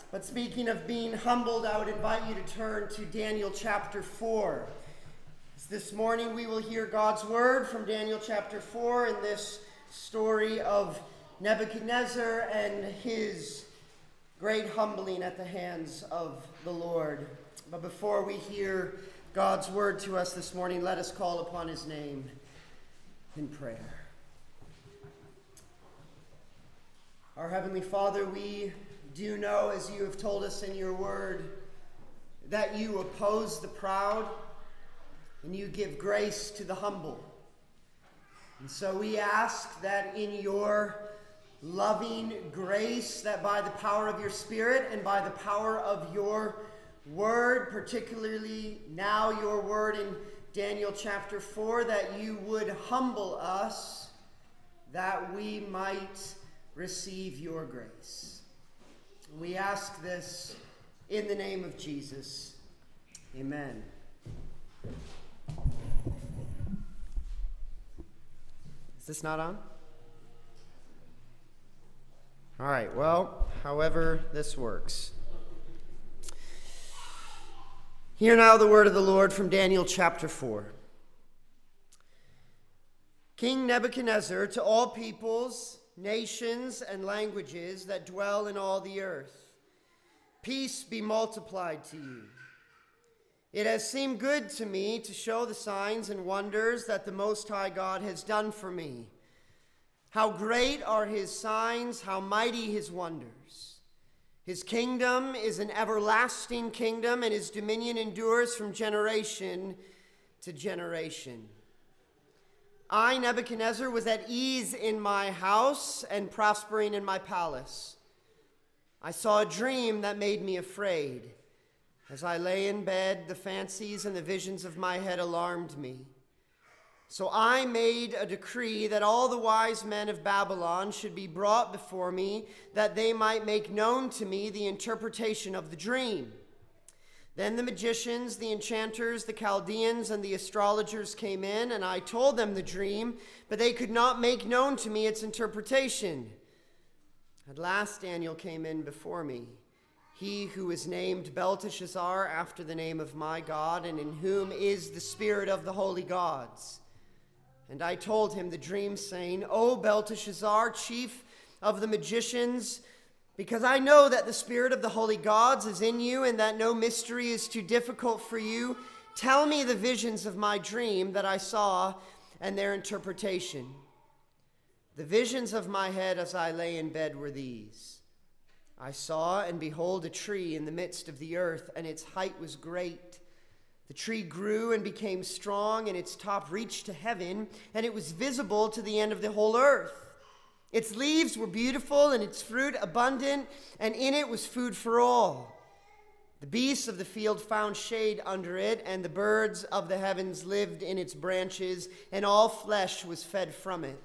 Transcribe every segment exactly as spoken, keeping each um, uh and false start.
But speaking of being humbled, I would invite you to turn to Daniel chapter four. This morning we will hear God's word from Daniel chapter four in this story of Nebuchadnezzar and his great humbling at the hands of the Lord. But before we hear God's word to us this morning, let us call upon his name in prayer. Our Heavenly Father, we do know, as you have told us in your word, that you oppose the proud and you give grace to the humble. And so we ask that in your loving grace, that by the power of your Spirit and by the power of your word, particularly now your word in Daniel chapter four, that you would humble us, that we might receive your grace. We ask this in the name of Jesus. Amen. Is this not on? All right, well, however this works. Hear now the word of the Lord from Daniel chapter four. King Nebuchadnezzar, to all peoples, nations, and languages that dwell in all the earth, peace be multiplied to you. It has seemed good to me to show the signs and wonders that the Most High God has done for me. How great are his signs, how mighty his wonders. His kingdom is an everlasting kingdom, and his dominion endures from generation to generation. I, Nebuchadnezzar, was at ease in my house and prospering in my palace. I saw a dream that made me afraid. As I lay in bed, the fancies and the visions of my head alarmed me. So I made a decree that all the wise men of Babylon should be brought before me, that they might make known to me the interpretation of the dream. Then the magicians, the enchanters, the Chaldeans, and the astrologers came in, and I told them the dream, but they could not make known to me its interpretation. At last Daniel came in before me, he who is named Belteshazzar after the name of my God, and in whom is the spirit of the holy gods. And I told him the dream, saying, O Belteshazzar, chief of the magicians, because I know that the spirit of the holy gods is in you, and that no mystery is too difficult for you, tell me the visions of my dream that I saw and their interpretation. The visions of my head as I lay in bed were these. I saw, and behold, a tree in the midst of the earth, and its height was great. The tree grew and became strong, and its top reached to heaven, and it was visible to the end of the whole earth. Its leaves were beautiful, and its fruit abundant, and in it was food for all. The beasts of the field found shade under it, and the birds of the heavens lived in its branches, and all flesh was fed from it.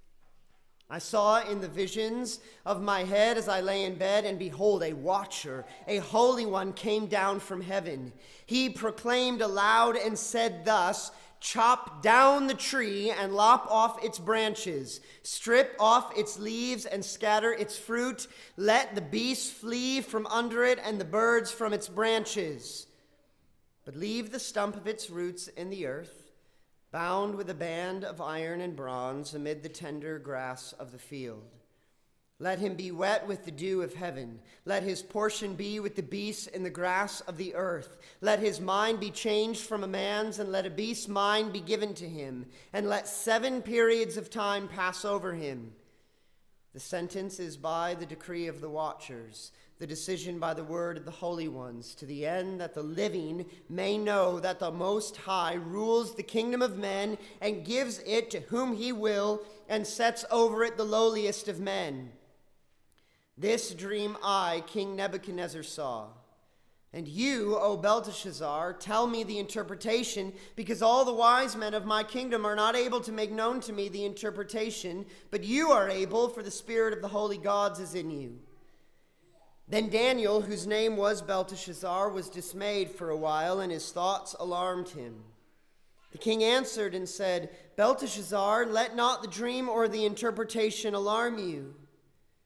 I saw in the visions of my head as I lay in bed, and behold, a watcher, a holy one, came down from heaven. He proclaimed aloud and said thus, chop down the tree and lop off its branches. Strip off its leaves and scatter its fruit. Let the beasts flee from under it and the birds from its branches. But leave the stump of its roots in the earth, bound with a band of iron and bronze amid the tender grass of the field. Let him be wet with the dew of heaven. Let his portion be with the beasts in the grass of the earth. Let his mind be changed from a man's, and let a beast's mind be given to him. And let seven periods of time pass over him. The sentence is by the decree of the watchers, the decision by the word of the holy ones, to the end that the living may know that the Most High rules the kingdom of men and gives it to whom he will, and sets over it the lowliest of men. This dream I, King Nebuchadnezzar, saw. And you, O Belteshazzar, tell me the interpretation, because all the wise men of my kingdom are not able to make known to me the interpretation, but you are able, for the spirit of the holy gods is in you. Then Daniel, whose name was Belteshazzar, was dismayed for a while, and his thoughts alarmed him. The king answered and said, Belteshazzar, let not the dream or the interpretation alarm you.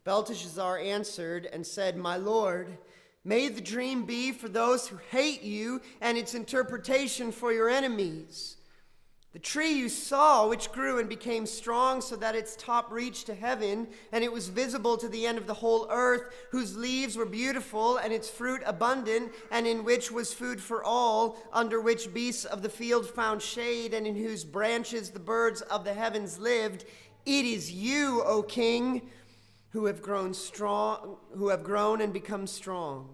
Belteshazzar answered and said, "My lord, may the dream be for those who hate you, and its interpretation for your enemies. The tree you saw, which grew and became strong so that its top reached to heaven, and it was visible to the end of the whole earth, whose leaves were beautiful and its fruit abundant, and in which was food for all, under which beasts of the field found shade, and in whose branches the birds of the heavens lived. It is you, O king, who have grown strong, who have grown and become strong.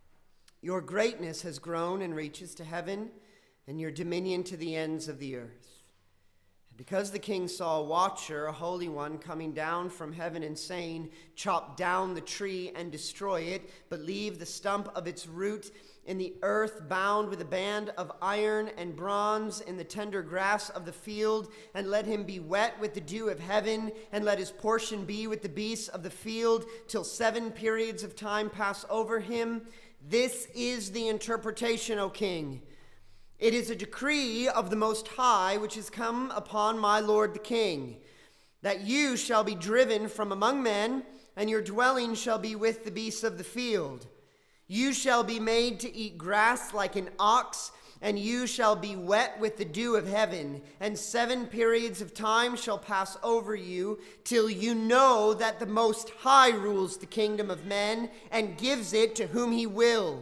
Your greatness has grown and reaches to heaven, and your dominion to the ends of the earth." And because the king saw a watcher, a holy one, coming down from heaven and saying, "Chop down the tree and destroy it, but leave the stump of its root in the earth, bound with a band of iron and bronze in the tender grass of the field, and let him be wet with the dew of heaven, and let his portion be with the beasts of the field, till seven periods of time pass over him." This is the interpretation, O king. It is a decree of the Most High, which has come upon my lord the king, that you shall be driven from among men, and your dwelling shall be with the beasts of the field. You shall be made to eat grass like an ox, and you shall be wet with the dew of heaven, and seven periods of time shall pass over you, till you know that the Most High rules the kingdom of men, and gives it to whom he will.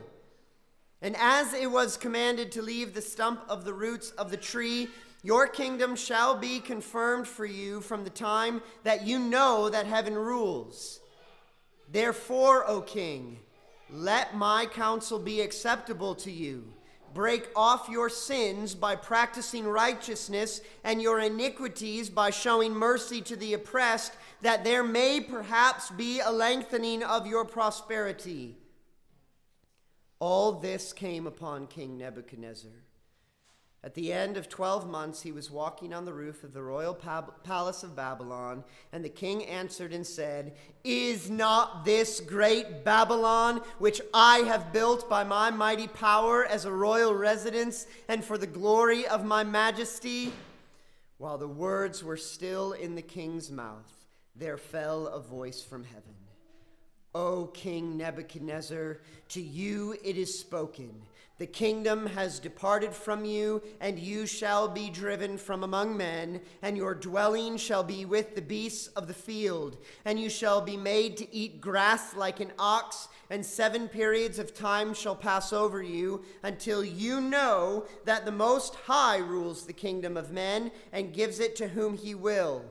And as it was commanded to leave the stump of the roots of the tree, your kingdom shall be confirmed for you from the time that you know that heaven rules. Therefore, O king, let my counsel be acceptable to you. Break off your sins by practicing righteousness, and your iniquities by showing mercy to the oppressed, that there may perhaps be a lengthening of your prosperity. All this came upon King Nebuchadnezzar. At the end of twelve months, he was walking on the roof of the royal palace of Babylon, and the king answered and said, "Is not this great Babylon, which I have built by my mighty power as a royal residence and for the glory of my majesty?" While the words were still in the king's mouth, there fell a voice from heaven. "O King Nebuchadnezzar, to you it is spoken. The kingdom has departed from you, and you shall be driven from among men, and your dwelling shall be with the beasts of the field, and you shall be made to eat grass like an ox, and seven periods of time shall pass over you, until you know that the Most High rules the kingdom of men, and gives it to whom he will."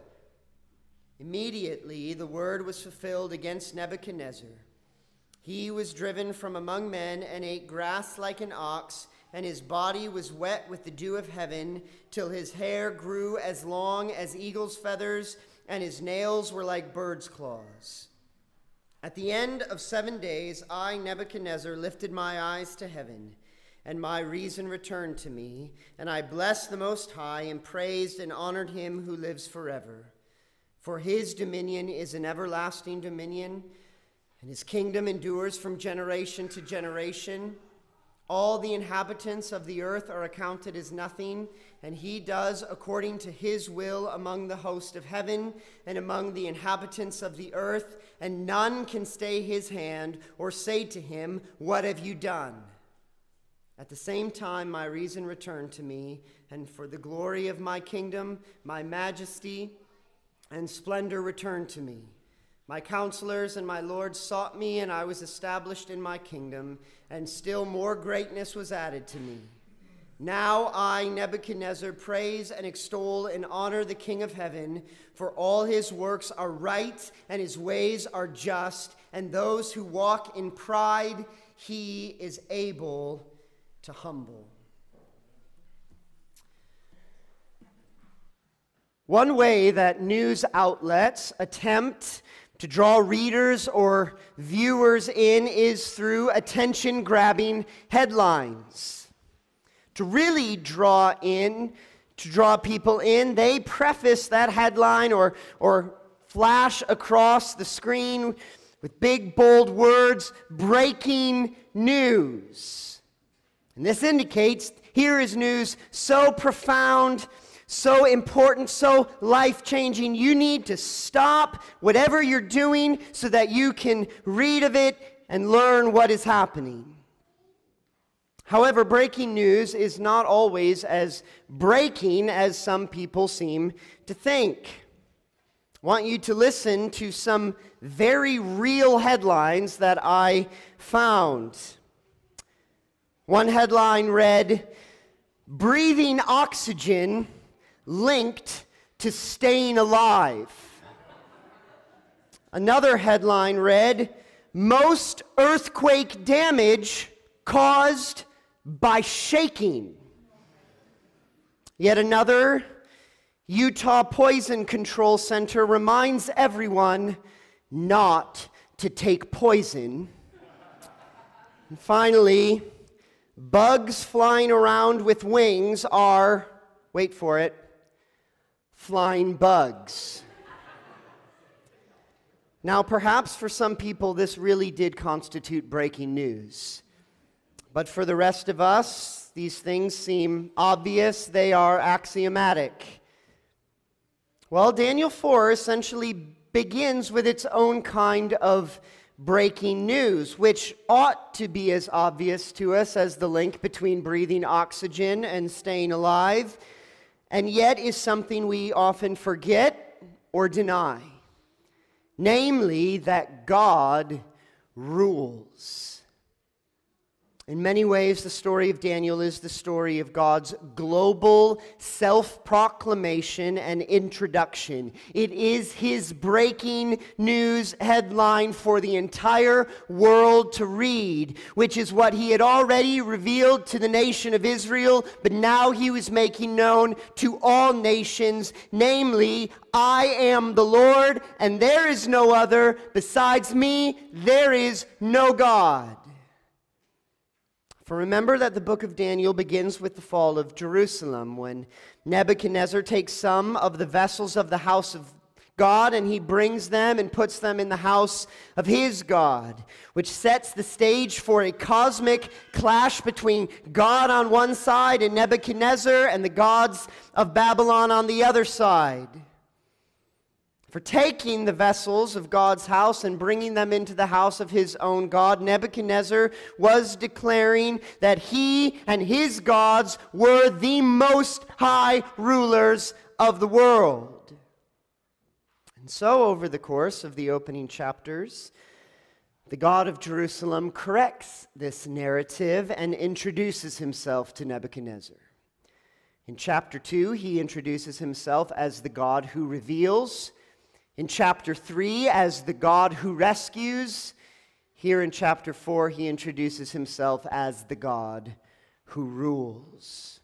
Immediately the word was fulfilled against Nebuchadnezzar. He was driven from among men and ate grass like an ox, and his body was wet with the dew of heaven, till his hair grew as long as eagle's feathers, and his nails were like bird's claws. At the end of seven days, I, Nebuchadnezzar, lifted my eyes to heaven, and my reason returned to me, and I blessed the Most High, and praised and honored him who lives forever. For his dominion is an everlasting dominion, and his kingdom endures from generation to generation. All the inhabitants of the earth are accounted as nothing, and he does according to his will among the host of heaven and among the inhabitants of the earth, and none can stay his hand or say to him, "What have you done?" At the same time, my reason returned to me, and for the glory of my kingdom, my majesty and splendor returned to me. My counselors and my lords sought me, and I was established in my kingdom, and still more greatness was added to me. Now I, Nebuchadnezzar, praise and extol and honor the King of heaven, for all his works are right, and his ways are just, and those who walk in pride he is able to humble. One way that news outlets attempt to draw readers or viewers in is through attention-grabbing headlines. To really draw in, to draw people in, they preface that headline or, or flash across the screen with big, bold words, "breaking news." And this indicates here is news so profound, so important, so life-changing, you need to stop whatever you're doing so that you can read of it and learn what is happening. However, breaking news is not always as breaking as some people seem to think. I want you to listen to some very real headlines that I found. One headline read, "Breathing oxygen linked to staying alive." Another headline read, "Most earthquake damage caused by shaking." Yet another, "Utah Poison Control Center reminds everyone not to take poison." And finally, "Bugs flying around with wings are," wait for it, "flying bugs." Now, perhaps for some people this really did constitute breaking news. But for the rest of us, these things seem obvious, they are axiomatic. Well, Daniel four essentially begins with its own kind of breaking news, which ought to be as obvious to us as the link between breathing oxygen and staying alive, and yet is something we often forget or deny. Namely, that God rules. In many ways, the story of Daniel is the story of God's global self-proclamation and introduction. It is his breaking news headline for the entire world to read, which is what he had already revealed to the nation of Israel, but now he was making known to all nations, namely, "I am the Lord, and there is no other. Besides me, there is no God." For remember that the book of Daniel begins with the fall of Jerusalem, when Nebuchadnezzar takes some of the vessels of the house of God and he brings them and puts them in the house of his God, which sets the stage for a cosmic clash between God on one side and Nebuchadnezzar and the gods of Babylon on the other side. For taking the vessels of God's house and bringing them into the house of his own God, Nebuchadnezzar was declaring that he and his gods were the most high rulers of the world. And so, over the course of the opening chapters, the God of Jerusalem corrects this narrative and introduces himself to Nebuchadnezzar. In chapter two, he introduces himself as the God who reveals. In chapter three, as the God who rescues. Here in chapter four, he introduces himself as the God who rules.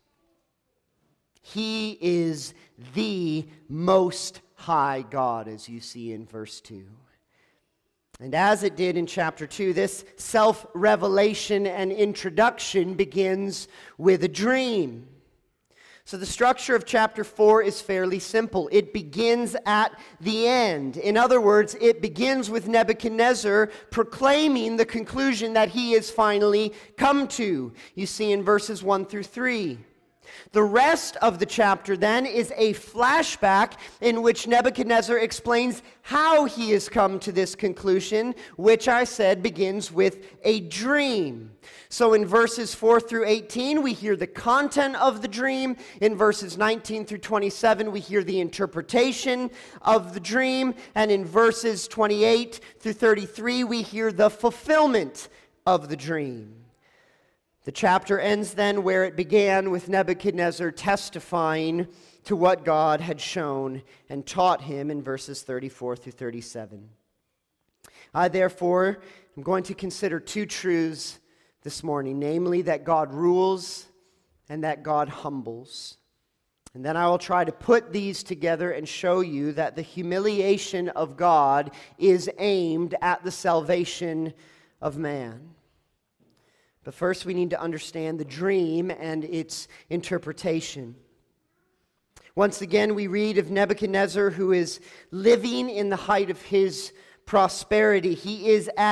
He is the most high God, as you see in verse two. And as it did in chapter two, this self-revelation and introduction begins with a dream. So the structure of chapter four is fairly simple. It begins at the end. In other words, it begins with Nebuchadnezzar proclaiming the conclusion that he has finally come to. You see in verses one through three. The rest of the chapter then is a flashback in which Nebuchadnezzar explains how he has come to this conclusion, which I said begins with a dream. So in verses four through eighteen, we hear the content of the dream. In verses nineteen through twenty-seven, we hear the interpretation of the dream. And in verses twenty-eight through thirty-three, we hear the fulfillment of the dream. The chapter ends then where it began, with Nebuchadnezzar testifying to what God had shown and taught him in verses thirty-four through thirty-seven. I therefore am going to consider two truths this morning, namely that God rules and that God humbles. And then I will try to put these together and show you that the humiliation of God is aimed at the salvation of man. But first we need to understand the dream and its interpretation. Once again, we read of Nebuchadnezzar, who is living in the height of his prosperity. He is at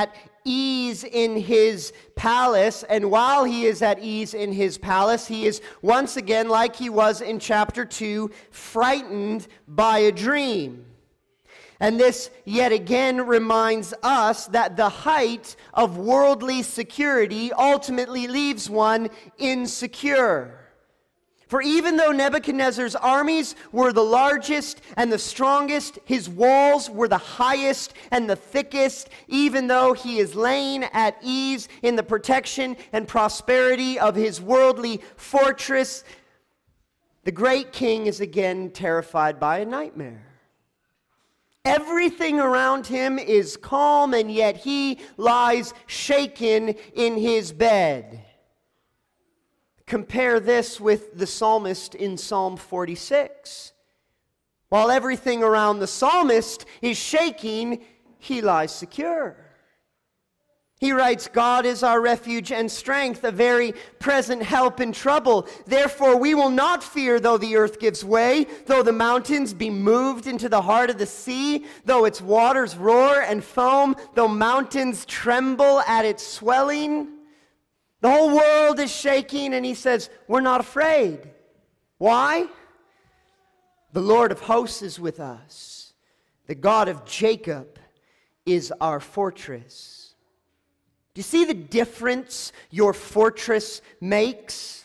ease in his palace, and while he is at ease in his palace, he is once again, like he was in chapter two, frightened by a dream. And this yet again reminds us that the height of worldly security ultimately leaves one insecure. For even though Nebuchadnezzar's armies were the largest and the strongest, his walls were the highest and the thickest, even though he is laying at ease in the protection and prosperity of his worldly fortress, the great king is again terrified by a nightmare. Everything around him is calm, and yet he lies shaken in his bed. Compare this with the psalmist in Psalm forty-six. While everything around the psalmist is shaking, he lies secure. He writes, God is our refuge and strength, a very present help in trouble. Therefore we will not fear though the earth gives way, though the mountains be moved into the heart of the sea, though its waters roar and foam, though mountains tremble at its swelling. The whole world is shaking, and he says, we're not afraid. Why? The Lord of hosts is with us. The God of Jacob is our fortress. Do you see the difference your fortress makes?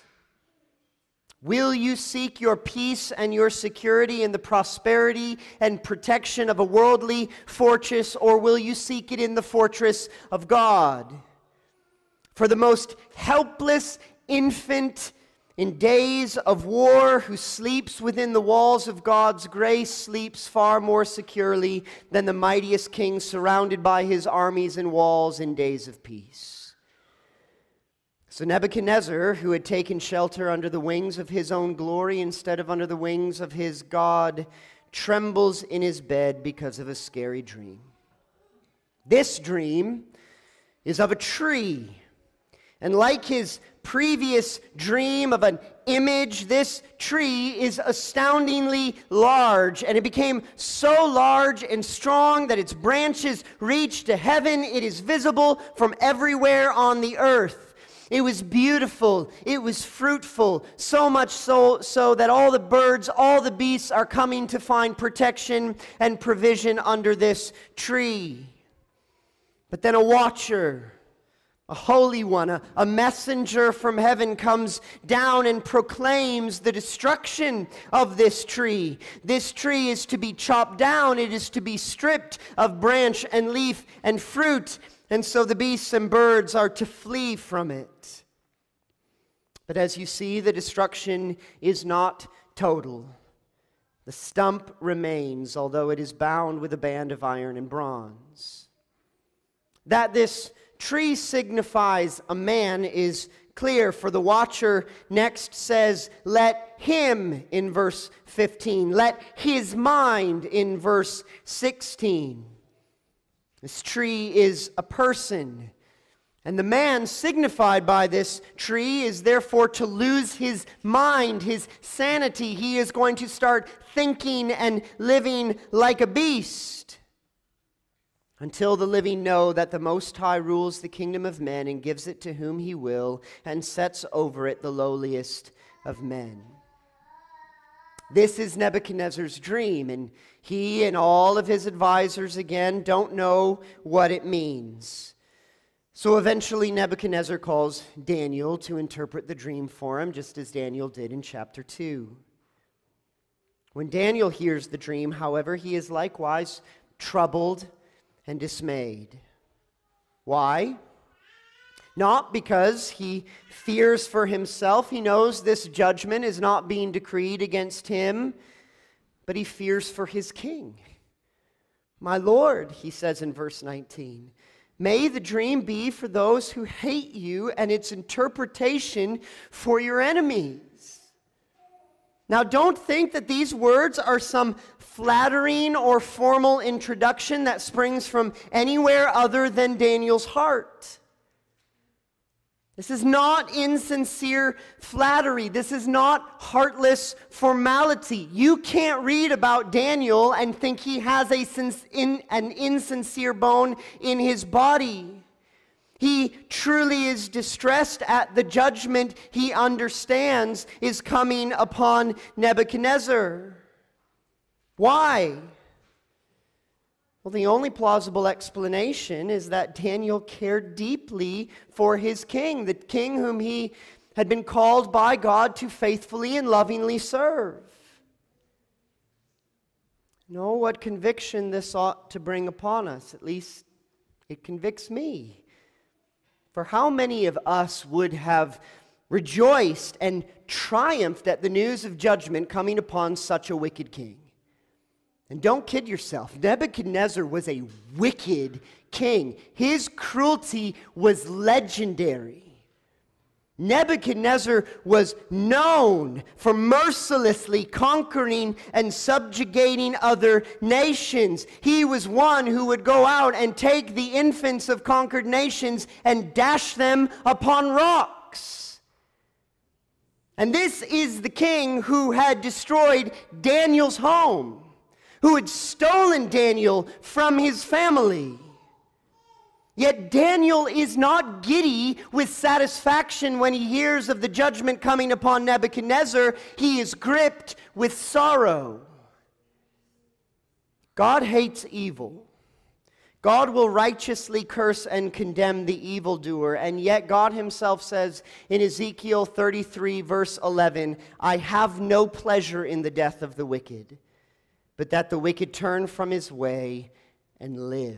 Will you seek your peace and your security in the prosperity and protection of a worldly fortress, or will you seek it in the fortress of God? For the most helpless infant in days of war who sleeps within the walls of God's grace sleeps far more securely than the mightiest king surrounded by his armies and walls in days of peace. So Nebuchadnezzar, who had taken shelter under the wings of his own glory instead of under the wings of his God, trembles in his bed because of a scary dream. This dream is of a tree. And like his previous dream of an image, this tree is astoundingly large. And it became so large and strong that its branches reach to heaven. It is visible from everywhere on the earth. It was beautiful. It was fruitful. So much so, so that all the birds, all the beasts are coming to find protection and provision under this tree. But then a watcher, a holy one, a, a messenger from heaven comes down and proclaims the destruction of this tree. This tree is to be chopped down. It is to be stripped of branch and leaf and fruit. And so the beasts and birds are to flee from it. But as you see, the destruction is not total. The stump remains, although it is bound with a band of iron and bronze. That this tree signifies a man is clear, for the watcher next says, let him in verse fifteen, let his mind in verse sixteen. This tree is a person, and the man signified by this tree is therefore to lose his mind, his sanity. He is going to start thinking and living like a beast. Until the living know that the Most High rules the kingdom of men and gives it to whom he will and sets over it the lowliest of men. This is Nebuchadnezzar's dream, and he and all of his advisors again don't know what it means. So eventually Nebuchadnezzar calls Daniel to interpret the dream for him, just as Daniel did in chapter two. When Daniel hears the dream, however, he is likewise troubled and dismayed. Why? Not because he fears for himself. He knows this judgment is not being decreed against him, but he fears for his king. My Lord, he says in verse nineteen, may the dream be for those who hate you and its interpretation for your enemies. Now, don't think that these words are some flattering or formal introduction that springs from anywhere other than Daniel's heart. This is not insincere flattery. This is not heartless formality. You can't read about Daniel and think he has a in, an insincere bone in his body. He truly is distressed at the judgment he understands is coming upon Nebuchadnezzar. Why? Well, the only plausible explanation is that Daniel cared deeply for his king, the king whom he had been called by God to faithfully and lovingly serve. Know what conviction this ought to bring upon us. At least it convicts me. For how many of us would have rejoiced and triumphed at the news of judgment coming upon such a wicked king? And don't kid yourself, Nebuchadnezzar was a wicked king. His cruelty was legendary. Nebuchadnezzar was known for mercilessly conquering and subjugating other nations. He was one who would go out and take the infants of conquered nations and dash them upon rocks. And this is the king who had destroyed Daniel's home, who had stolen Daniel from his family. Yet Daniel is not giddy with satisfaction when he hears of the judgment coming upon Nebuchadnezzar. He is gripped with sorrow. God hates evil. God will righteously curse and condemn the evildoer. And yet God himself says in Ezekiel thirty-three, verse eleven, I have no pleasure in the death of the wicked, but that the wicked turn from his way and live.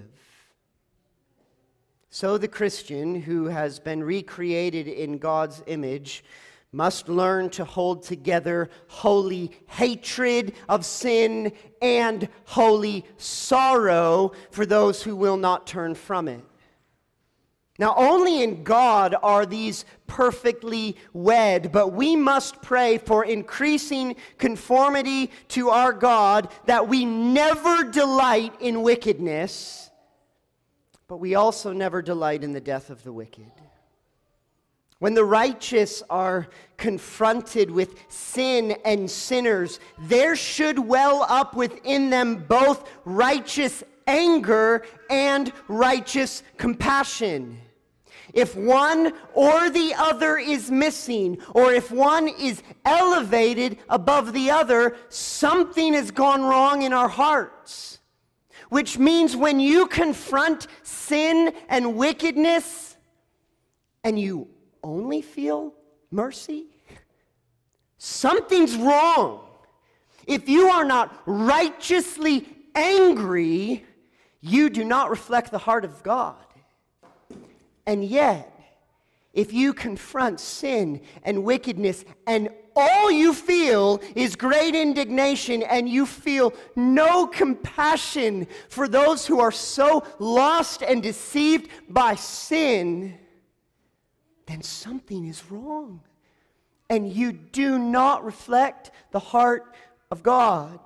So the Christian who has been recreated in God's image must learn to hold together holy hatred of sin and holy sorrow for those who will not turn from it. Now, only in God are these perfectly wed, but we must pray for increasing conformity to our God, that we never delight in wickedness, but we also never delight in the death of the wicked. When the righteous are confronted with sin and sinners, there should well up within them both righteous anger and righteous compassion. If one or the other is missing, or if one is elevated above the other, something has gone wrong in our hearts. Which means when you confront sin and wickedness and you only feel mercy, something's wrong. If you are not righteously angry, you do not reflect the heart of God. And yet, if you confront sin and wickedness and all you feel is great indignation and you feel no compassion for those who are so lost and deceived by sin, then something is wrong. And you do not reflect the heart of God.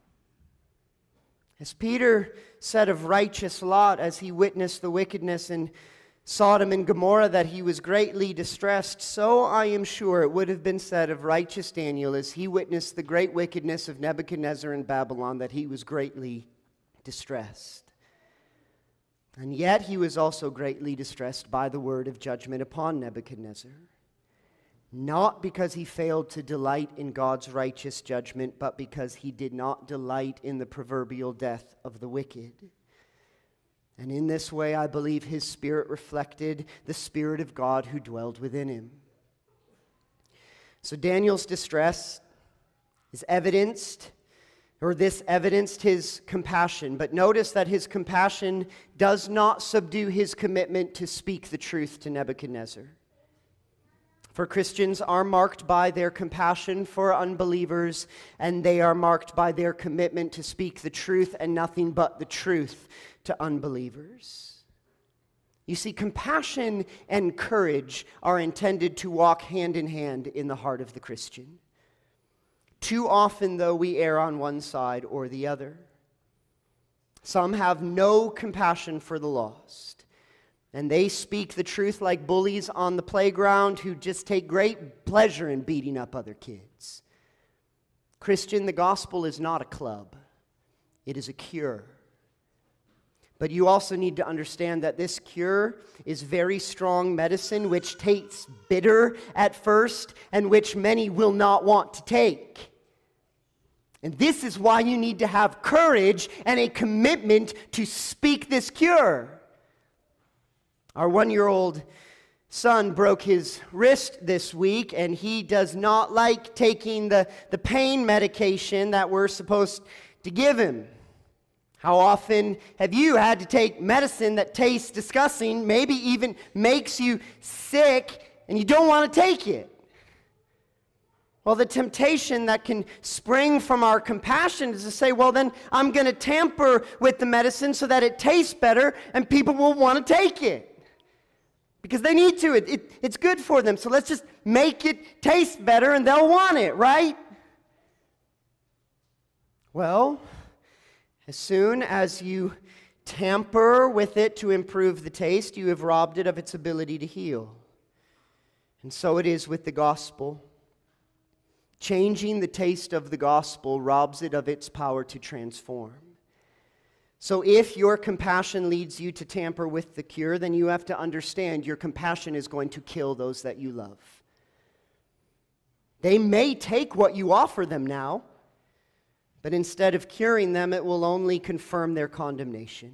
As Peter said of righteous Lot as he witnessed the wickedness in Sodom and Gomorrah that he was greatly distressed, so I am sure it would have been said of righteous Daniel as he witnessed the great wickedness of Nebuchadnezzar in Babylon that he was greatly distressed. And yet he was also greatly distressed by the word of judgment upon Nebuchadnezzar. Not because he failed to delight in God's righteous judgment, but because he did not delight in the proverbial death of the wicked. And in this way, I believe his spirit reflected the Spirit of God who dwelled within him. So Daniel's distress is evidenced, or this evidenced his compassion. But notice that his compassion does not subdue his commitment to speak the truth to Nebuchadnezzar. For Christians are marked by their compassion for unbelievers, and they are marked by their commitment to speak the truth and nothing but the truth to unbelievers. You see, compassion and courage are intended to walk hand in hand in the heart of the Christian. Too often, though, we err on one side or the other. Some have no compassion for the lost, and they speak the truth like bullies on the playground who just take great pleasure in beating up other kids. Christian, the gospel is not a club. It is a cure. But you also need to understand that this cure is very strong medicine, which tastes bitter at first, and which many will not want to take. And this is why you need to have courage and a commitment to speak this cure. Our one-year-old son broke his wrist this week, and he does not like taking the, the pain medication that we're supposed to give him. How often have you had to take medicine that tastes disgusting, maybe even makes you sick, and you don't want to take it? Well, the temptation that can spring from our compassion is to say, well, then I'm going to tamper with the medicine so that it tastes better, and people will want to take it. Because they need to. It, it, it's good for them, so let's just make it taste better, and they'll want it, right? Well, as soon as you tamper with it to improve the taste, you have robbed it of its ability to heal. And so it is with the gospel. Changing the taste of the gospel robs it of its power to transform. So if your compassion leads you to tamper with the cure, then you have to understand your compassion is going to kill those that you love. They may take what you offer them now, but instead of curing them, it will only confirm their condemnation.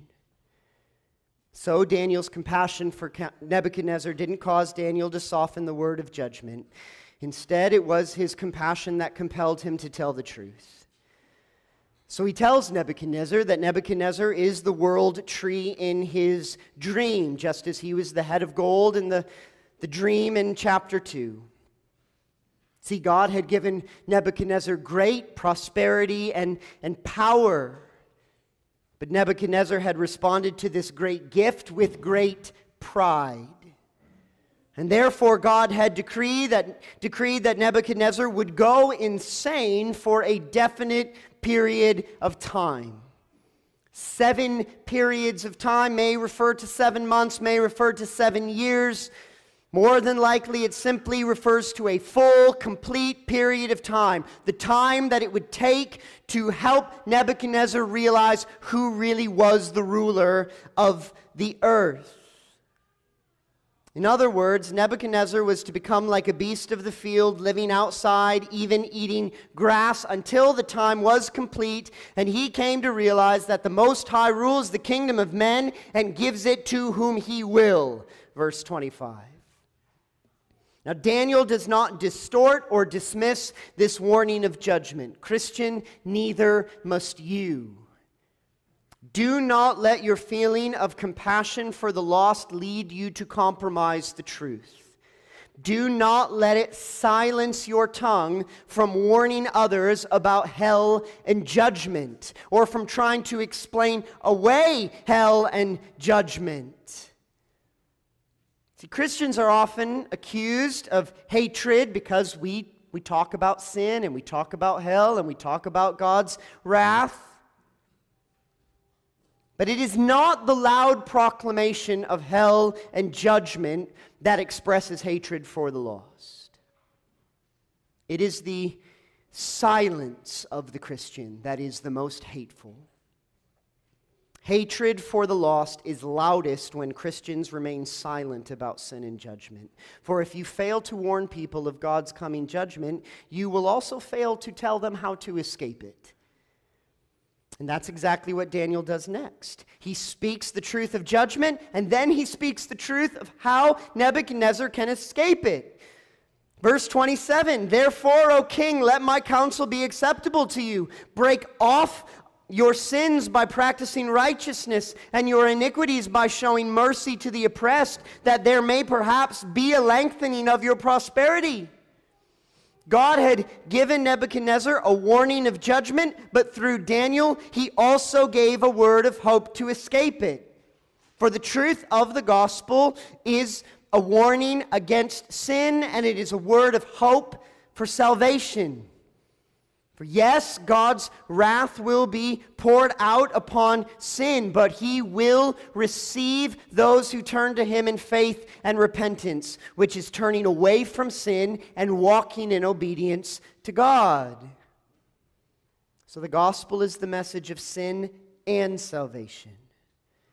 So Daniel's compassion for Nebuchadnezzar didn't cause Daniel to soften the word of judgment. Instead, it was his compassion that compelled him to tell the truth. So he tells Nebuchadnezzar that Nebuchadnezzar is the world tree in his dream, just as he was the head of gold in the, the dream in chapter two. See, God had given Nebuchadnezzar great prosperity and, and power. But Nebuchadnezzar had responded to this great gift with great pride. And therefore God had decreed that, decreed that Nebuchadnezzar would go insane for a definite period of time. Seven periods of time may refer to seven months, may refer to seven years. More than likely, it simply refers to a full, complete period of time. The time that it would take to help Nebuchadnezzar realize who really was the ruler of the earth. In other words, Nebuchadnezzar was to become like a beast of the field, living outside, even eating grass, until the time was complete, and he came to realize that the Most High rules the kingdom of men and gives it to whom he will. Verse twenty-five. Now, Daniel does not distort or dismiss this warning of judgment. Christian, neither must you. Do not let your feeling of compassion for the lost lead you to compromise the truth. Do not let it silence your tongue from warning others about hell and judgment, or from trying to explain away hell and judgment. See, Christians are often accused of hatred because we, we talk about sin, and we talk about hell, and we talk about God's wrath. But it is not the loud proclamation of hell and judgment that expresses hatred for the lost. It is the silence of the Christian that is the most hateful. Hatred for the lost is loudest when Christians remain silent about sin and judgment. For if you fail to warn people of God's coming judgment, you will also fail to tell them how to escape it. And that's exactly what Daniel does next. He speaks the truth of judgment, and then he speaks the truth of how Nebuchadnezzar can escape it. Verse twenty-seven, therefore, O king, let my counsel be acceptable to you. Break off your sins by practicing righteousness, and your iniquities by showing mercy to the oppressed, that there may perhaps be a lengthening of your prosperity. God had given Nebuchadnezzar a warning of judgment, but through Daniel, he also gave a word of hope to escape it. For the truth of the gospel is a warning against sin, and it is a word of hope for salvation. For yes, God's wrath will be poured out upon sin, but he will receive those who turn to him in faith and repentance, which is turning away from sin and walking in obedience to God. So the gospel is the message of sin and salvation.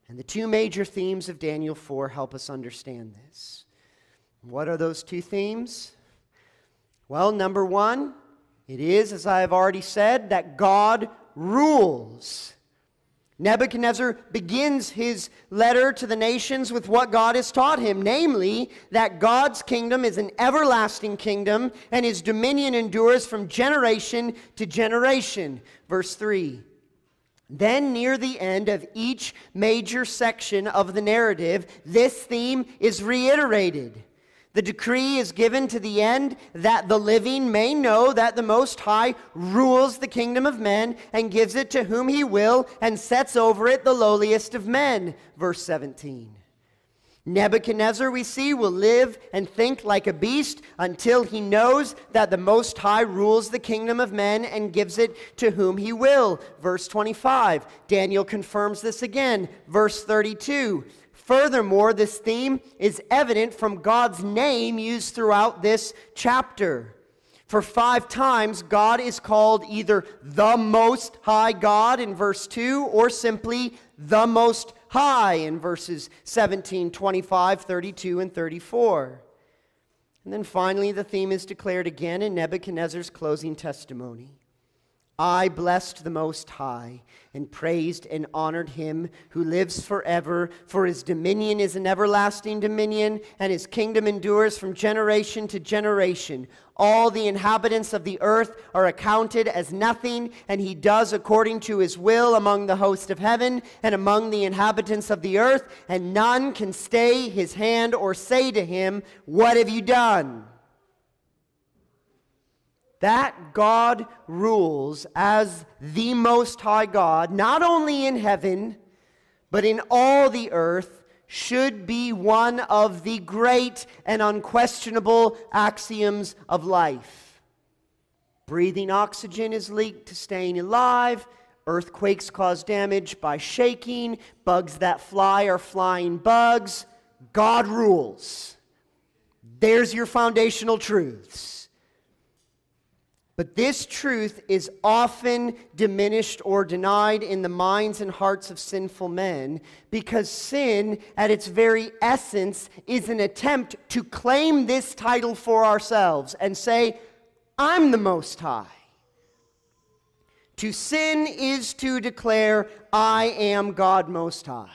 And the two major themes of Daniel four help us understand this. What are those two themes? Well, number one, it is, as I have already said, that God rules. Nebuchadnezzar begins his letter to the nations with what God has taught him, namely that God's kingdom is an everlasting kingdom and his dominion endures from generation to generation. Verse three. Then near the end of each major section of the narrative, this theme is reiterated. The decree is given to the end that the living may know that the Most High rules the kingdom of men and gives it to whom he will and sets over it the lowliest of men. Verse seventeen. Nebuchadnezzar, we see, will live and think like a beast until he knows that the Most High rules the kingdom of men and gives it to whom he will. Verse twenty-five. Daniel confirms this again. Verse thirty-two. Furthermore, this theme is evident from God's name used throughout this chapter. For five times, God is called either the Most High God in verse two or simply the Most High in verses seventeen, twenty-five, thirty-two, and thirty-four. And then finally, the theme is declared again in Nebuchadnezzar's closing testimony. I blessed the Most High and praised and honored him who lives forever, for his dominion is an everlasting dominion, and his kingdom endures from generation to generation. All the inhabitants of the earth are accounted as nothing, and he does according to his will among the host of heaven and among the inhabitants of the earth, and none can stay his hand or say to him, "What have you done?" That God rules as the Most High God, not only in heaven, but in all the earth, should be one of the great and unquestionable axioms of life. Breathing oxygen is linked to staying alive. Earthquakes cause damage by shaking. Bugs that fly are flying bugs. God rules. There's your foundational truths. But this truth is often diminished or denied in the minds and hearts of sinful men because sin, at its very essence, is an attempt to claim this title for ourselves and say, I'm the Most High. To sin is to declare, I am God Most High.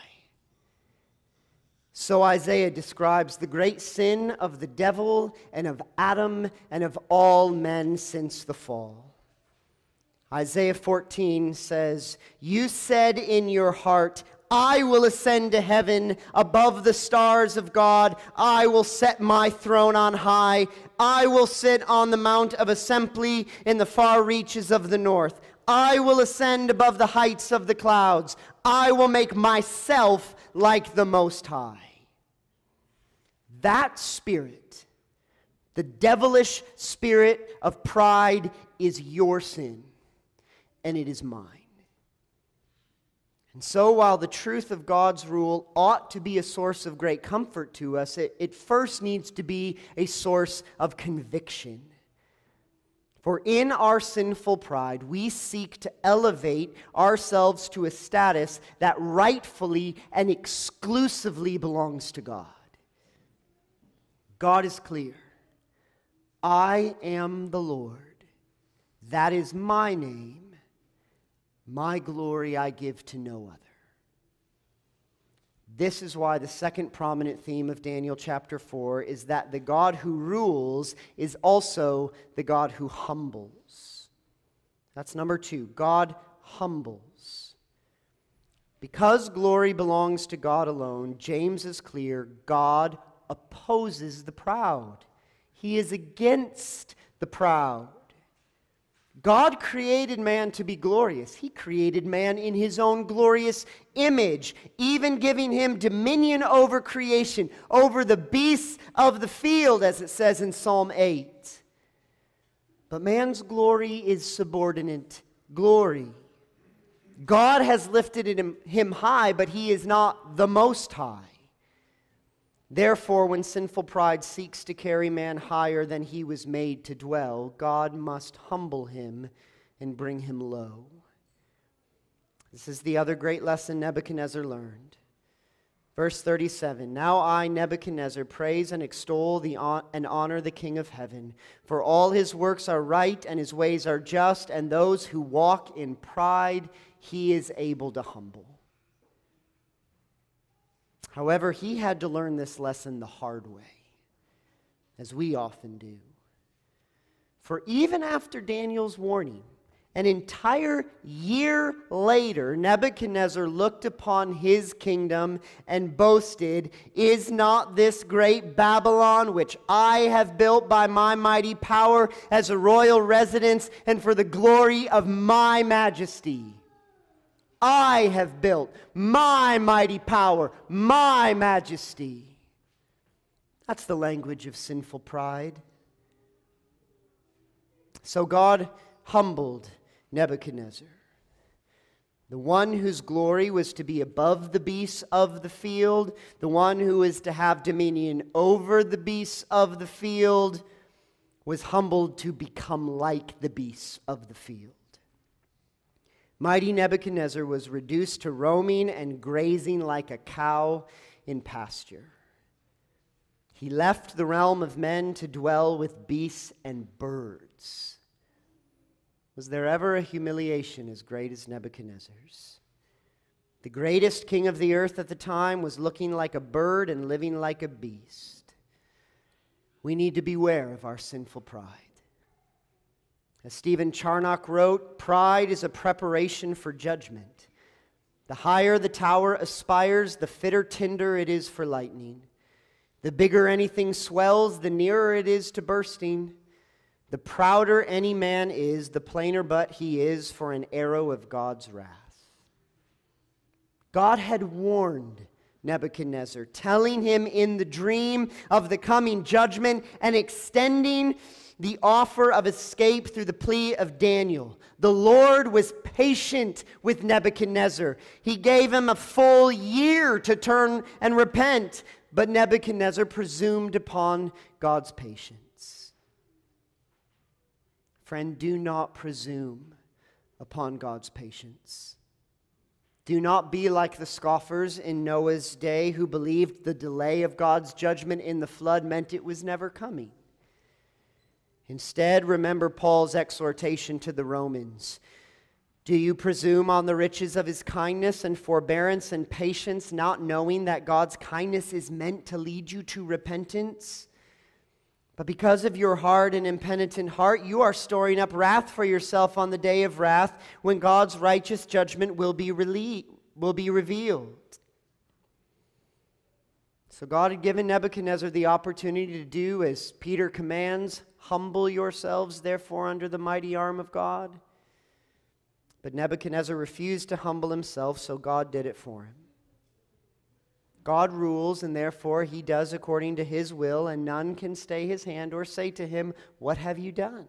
So Isaiah describes the great sin of the devil and of Adam and of all men since the fall. Isaiah fourteen says, You said in your heart, I will ascend to heaven above the stars of God. I will set my throne on high. I will sit on the mount of assembly in the far reaches of the north. I will ascend above the heights of the clouds. I will make myself like the Most High. That spirit, the devilish spirit of pride, is your sin, and it is mine. And so while the truth of God's rule ought to be a source of great comfort to us, it, it first needs to be a source of conviction. For in our sinful pride, we seek to elevate ourselves to a status that rightfully and exclusively belongs to God. God is clear. I am the Lord. That is my name. My glory I give to no other. This is why the second prominent theme of Daniel chapter four is that the God who rules is also the God who humbles. That's number two. God humbles. Because glory belongs to God alone, James is clear, God opposes the proud. He is against the proud. God created man to be glorious. He created man in his own glorious image, even giving him dominion over creation, over the beasts of the field, as it says in Psalm eight. But man's glory is subordinate glory. God has lifted him, him high, but he is not the Most High. Therefore, when sinful pride seeks to carry man higher than he was made to dwell, God must humble him and bring him low. This is the other great lesson Nebuchadnezzar learned. Verse thirty-seven, now I, Nebuchadnezzar, praise and extol the hon- and honor the King of heaven, for all his works are right and his ways are just, and those who walk in pride he is able to humble. However, he had to learn this lesson the hard way, as we often do. For even after Daniel's warning, an entire year later, Nebuchadnezzar looked upon his kingdom and boasted, is not this great Babylon, which I have built by my mighty power as a royal residence and for the glory of my majesty? I have built my mighty power, my majesty. That's the language of sinful pride. So God humbled Nebuchadnezzar, the one whose glory was to be above the beasts of the field, the one who was to have dominion over the beasts of the field, was humbled to become like the beasts of the field. Mighty Nebuchadnezzar was reduced to roaming and grazing like a cow in pasture. He left the realm of men to dwell with beasts and birds. Was there ever a humiliation as great as Nebuchadnezzar's? The greatest king of the earth at the time was looking like a bird and living like a beast. We need to beware of our sinful pride. As Stephen Charnock wrote, pride is a preparation for judgment. The higher the tower aspires, the fitter tinder it is for lightning. The bigger anything swells, the nearer it is to bursting. The prouder any man is, the plainer but he is for an arrow of God's wrath. God had warned Nebuchadnezzar, telling him in the dream of the coming judgment and extending the offer of escape through the plea of Daniel. The Lord was patient with Nebuchadnezzar. He gave him a full year to turn and repent, but Nebuchadnezzar presumed upon God's patience. Friend, do not presume upon God's patience. Do not be like the scoffers in Noah's day who believed the delay of God's judgment in the flood meant it was never coming. Instead, remember Paul's exhortation to the Romans. Do you presume on the riches of his kindness and forbearance and patience, not knowing that God's kindness is meant to lead you to repentance? But because of your hard and impenitent heart, you are storing up wrath for yourself on the day of wrath, when God's righteous judgment will be rele- will be revealed. So God had given Nebuchadnezzar the opportunity to do as Peter commands, humble yourselves therefore under the mighty arm of God. But Nebuchadnezzar refused to humble himself, so God did it for him. God rules, and therefore he does according to his will, and none can stay his hand or say to him, what have you done?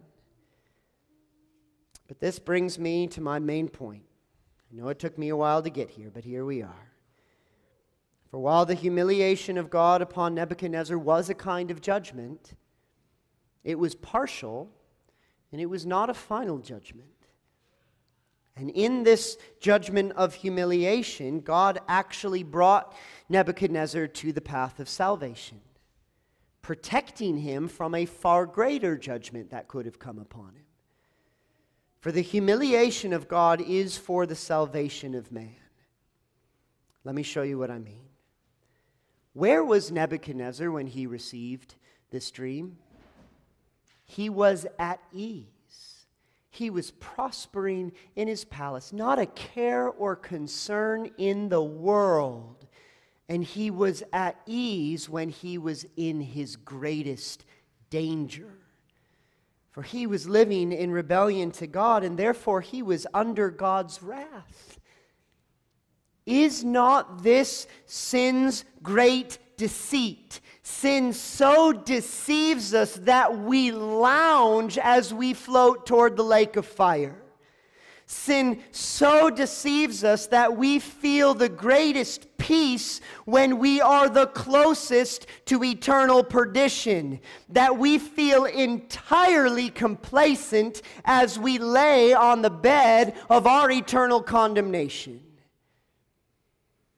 But this brings me to my main point. I know it took me a while to get here, but here we are. For while the humiliation of God upon Nebuchadnezzar was a kind of judgment, it was partial, and it was not a final judgment. And in this judgment of humiliation, God actually brought Nebuchadnezzar to the path of salvation, protecting him from a far greater judgment that could have come upon him. For the humiliation of God is for the salvation of man. Let me show you what I mean. Where was Nebuchadnezzar when he received this dream? He was at ease. He was prospering in his palace, not a care or concern in the world. And he was at ease when he was in his greatest danger. For he was living in rebellion to God, and therefore he was under God's wrath. Is not this sin's great deceit? Sin so deceives us that we lounge as we float toward the lake of fire. Sin so deceives us that we feel the greatest peace when we are the closest to eternal perdition, that we feel entirely complacent as we lay on the bed of our eternal condemnation.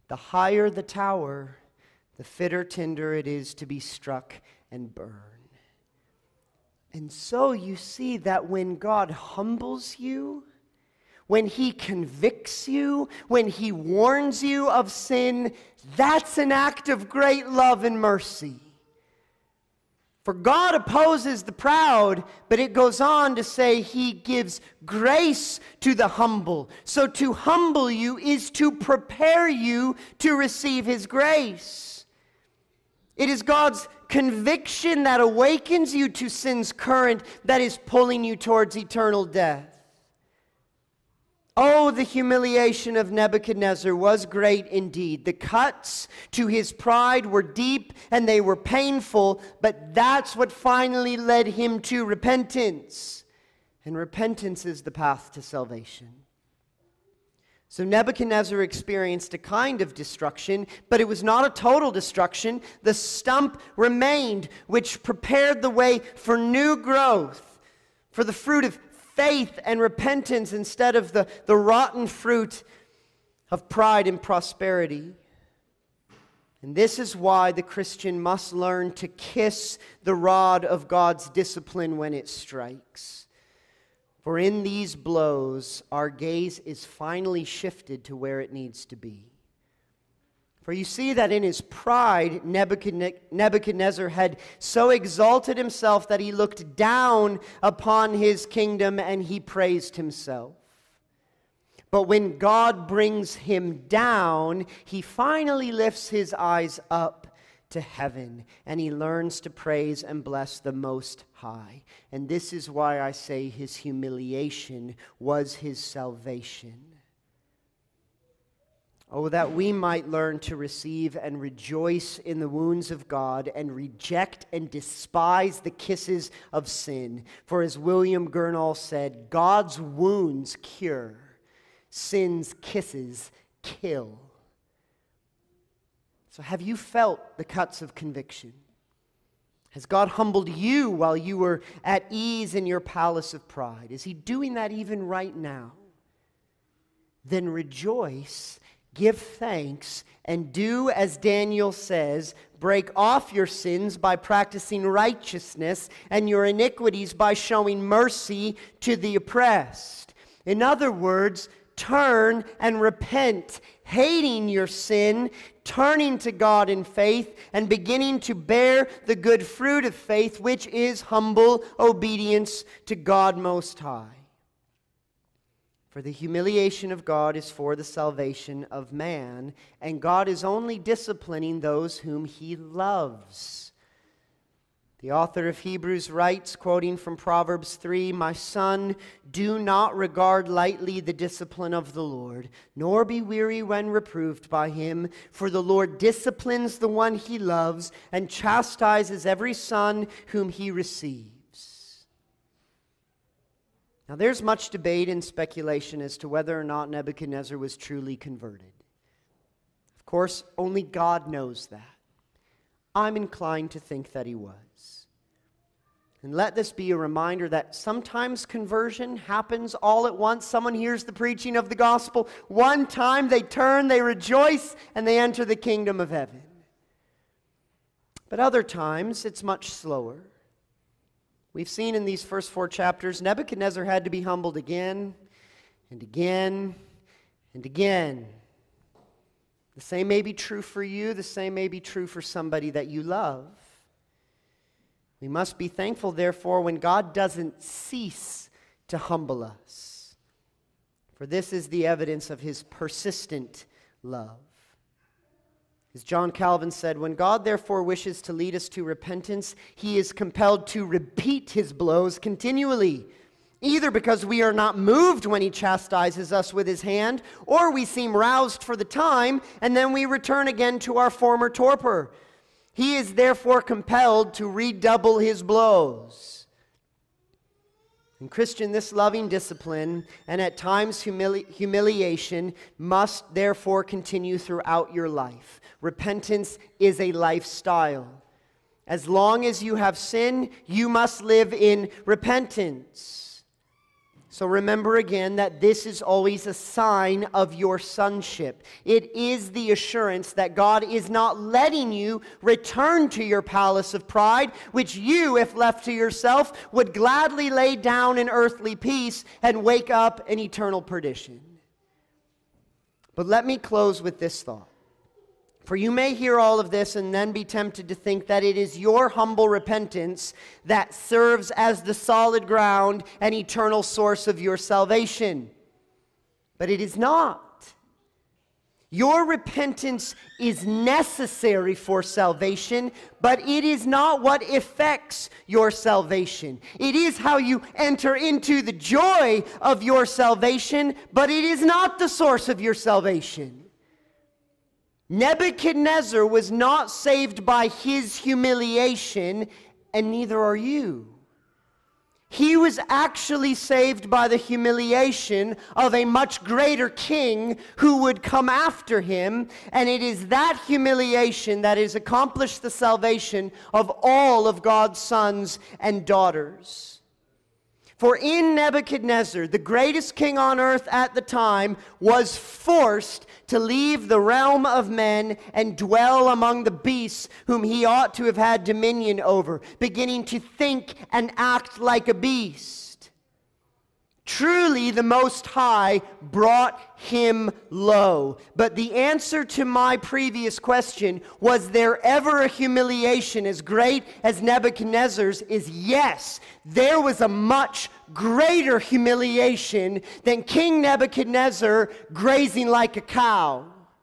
The higher the tower, the fitter tinder it is to be struck and burn. And so you see that when God humbles you, when He convicts you, when He warns you of sin, that's an act of great love and mercy. For God opposes the proud, but it goes on to say He gives grace to the humble. So to humble you is to prepare you to receive His grace. It is God's conviction that awakens you to sin's current that is pulling you towards eternal death. Oh, the humiliation of Nebuchadnezzar was great indeed. The cuts to his pride were deep and they were painful, but that's what finally led him to repentance. And repentance is the path to salvation. So Nebuchadnezzar experienced a kind of destruction, but it was not a total destruction. The stump remained, which prepared the way for new growth, for the fruit of faith and repentance instead of the, the rotten fruit of pride and prosperity. And this is why the Christian must learn to kiss the rod of God's discipline when it strikes. For in these blows, our gaze is finally shifted to where it needs to be. For you see that in his pride, Nebuchadnezzar had so exalted himself that he looked down upon his kingdom and he praised himself. But when God brings him down, he finally lifts his eyes up to heaven and he learns to praise and bless the Most High. And this is why I say his humiliation was his salvation. Oh, that we might learn to receive and rejoice in the wounds of God and reject and despise the kisses of sin. For as William Gurnall said, God's wounds cure, sin's kisses kill. So have you felt the cuts of conviction? Has God humbled you while you were at ease in your palace of pride? Is He doing that even right now? Then rejoice, give thanks, and do as Daniel says, break off your sins by practicing righteousness and your iniquities by showing mercy to the oppressed. In other words, turn and repent, hating your sin, turning to God in faith, and beginning to bear the good fruit of faith, which is humble obedience to God Most High. For the humiliation of God is for the salvation of man, and God is only disciplining those whom He loves. The author of Hebrews writes, quoting from Proverbs three, "My son, do not regard lightly the discipline of the Lord, nor be weary when reproved by Him. For the Lord disciplines the one He loves and chastises every son whom He receives." Now there's much debate and speculation as to whether or not Nebuchadnezzar was truly converted. Of course, only God knows that. I'm inclined to think that he was. And let this be a reminder that sometimes conversion happens all at once. Someone hears the preaching of the gospel. One time they turn, they rejoice, and they enter the kingdom of heaven. But other times it's much slower. We've seen in these first four chapters, Nebuchadnezzar had to be humbled again and again and again. The same may be true for you. The same may be true for somebody that you love. We must be thankful, therefore, when God doesn't cease to humble us. For this is the evidence of His persistent love. As John Calvin said, when God therefore wishes to lead us to repentance, He is compelled to repeat His blows continually, either because we are not moved when He chastises us with His hand, or we seem roused for the time, and then we return again to our former torpor. He is therefore compelled to redouble His blows. And Christian, this loving discipline, and at times humili- humiliation, must therefore continue throughout your life. Repentance is a lifestyle. As long as you have sin, you must live in repentance. So remember again that this is always a sign of your sonship. It is the assurance that God is not letting you return to your palace of pride, which you, if left to yourself, would gladly lay down in earthly peace and wake up in eternal perdition. But let me close with this thought. For you may hear all of this and then be tempted to think that it is your humble repentance that serves as the solid ground and eternal source of your salvation. But it is not. Your repentance is necessary for salvation, but it is not what effects your salvation. It is how you enter into the joy of your salvation, but it is not the source of your salvation. Nebuchadnezzar was not saved by his humiliation, and neither are you. He was actually saved by the humiliation of a much greater king who would come after him, and it is that humiliation that has accomplished the salvation of all of God's sons and daughters. For in Nebuchadnezzar, the greatest king on earth at the time, was forced to leave the realm of men and dwell among the beasts whom he ought to have had dominion over, beginning to think and act like a beast. Truly, the Most High brought him low. But the answer to my previous question, was there ever a humiliation as great as Nebuchadnezzar's, is yes. There was a much greater humiliation than King Nebuchadnezzar grazing like a cow.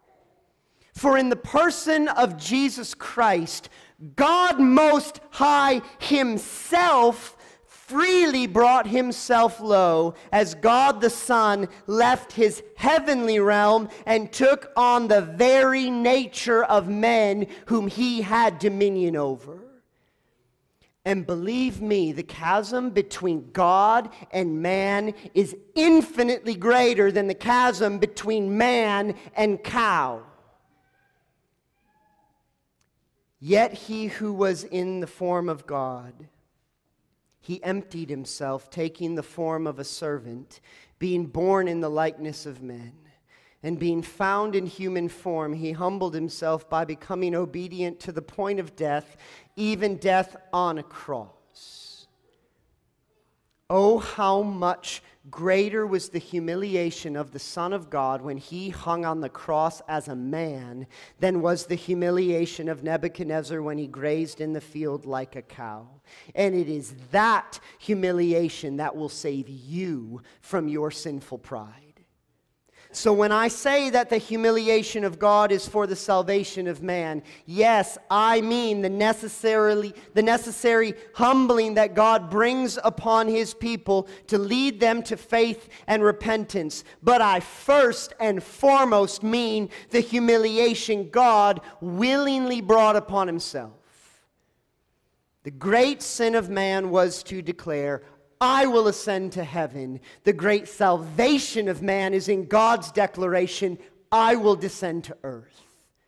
For in the person of Jesus Christ, God Most High himself freely brought himself low, as God the Son left his heavenly realm and took on the very nature of men whom he had dominion over. And believe me, the chasm between God and man is infinitely greater than the chasm between man and cow. Yet he who was in the form of God, he emptied himself, taking the form of a servant, being born in the likeness of men. And being found in human form, he humbled himself by becoming obedient to the point of death, even death on a cross. Oh, how much greater was the humiliation of the Son of God when he hung on the cross as a man than was the humiliation of Nebuchadnezzar when he grazed in the field like a cow. And it is that humiliation that will save you from your sinful pride. So when I say that the humiliation of God is for the salvation of man, yes, I mean the necessarily the necessary humbling that God brings upon his people to lead them to faith and repentance. But I first and foremost mean the humiliation God willingly brought upon himself. The great sin of man was to declare, I will ascend to heaven. The great salvation of man is in God's declaration, I will descend to earth.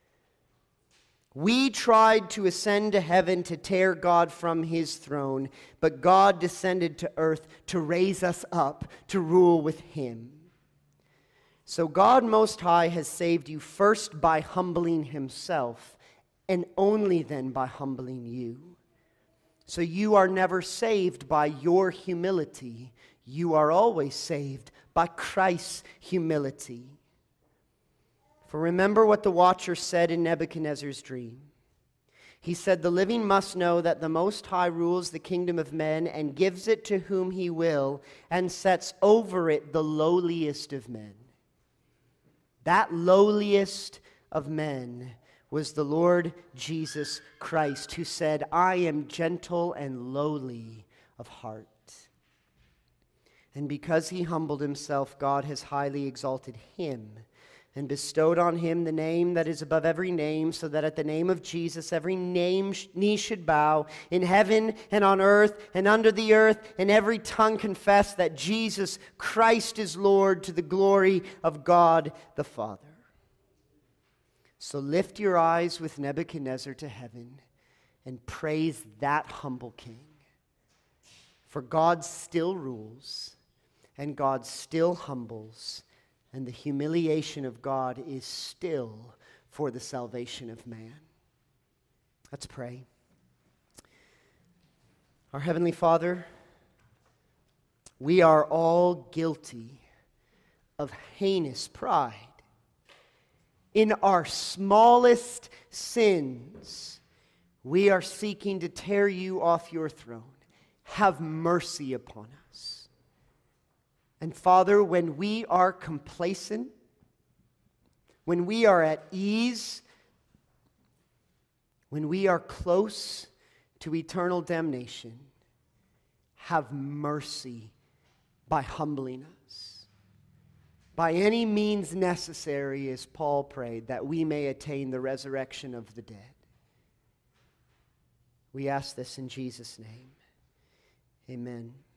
We tried to ascend to heaven to tear God from his throne, but God descended to earth to raise us up to rule with him. So God Most High has saved you first by humbling himself, and only then by humbling you. So you are never saved by your humility. You are always saved by Christ's humility. For remember what the watcher said in Nebuchadnezzar's dream. He said, the living must know that the Most High rules the kingdom of men and gives it to whom he will and sets over it the lowliest of men. That lowliest of men was the Lord Jesus Christ, who said, I am gentle and lowly of heart. And because he humbled himself, God has highly exalted him and bestowed on him the name that is above every name, so that at the name of Jesus every name knee should bow, in heaven and on earth and under the earth, and every tongue confess that Jesus Christ is Lord, to the glory of God the Father. So lift your eyes with Nebuchadnezzar to heaven and praise that humble king. For God still rules, and God still humbles, and the humiliation of God is still for the salvation of man. Let's pray. Our Heavenly Father, we are all guilty of heinous pride. In our smallest sins, we are seeking to tear you off your throne. Have mercy upon us. And Father, when we are complacent, when we are at ease, when we are close to eternal damnation, have mercy by humbling us. By any means necessary, as Paul prayed, that we may attain the resurrection of the dead. We ask this in Jesus' name. Amen.